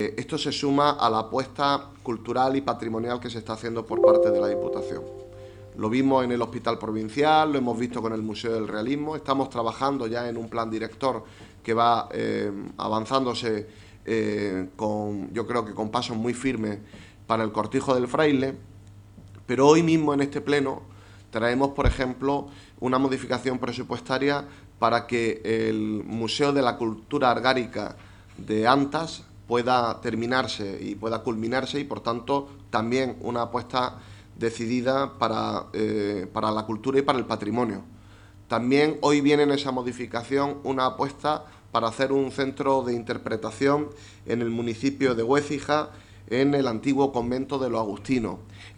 Esto se suma a la apuesta cultural y patrimonial que se está haciendo por parte de la Diputación. Lo vimos en el Hospital Provincial, lo hemos visto con el Museo del Realismo, estamos trabajando ya en un plan director que va avanzándose yo creo que con pasos muy firmes para el Cortijo del Fraile, pero hoy mismo en este pleno traemos, por ejemplo, una modificación presupuestaria para que el Museo de la Cultura Argárica de Antas pueda terminarse y pueda culminarse y, por tanto, también una apuesta decidida para la cultura y para el patrimonio. También hoy viene en esa modificación una apuesta para hacer un centro de interpretación en el municipio de Huécija, en el antiguo convento de los agustinos.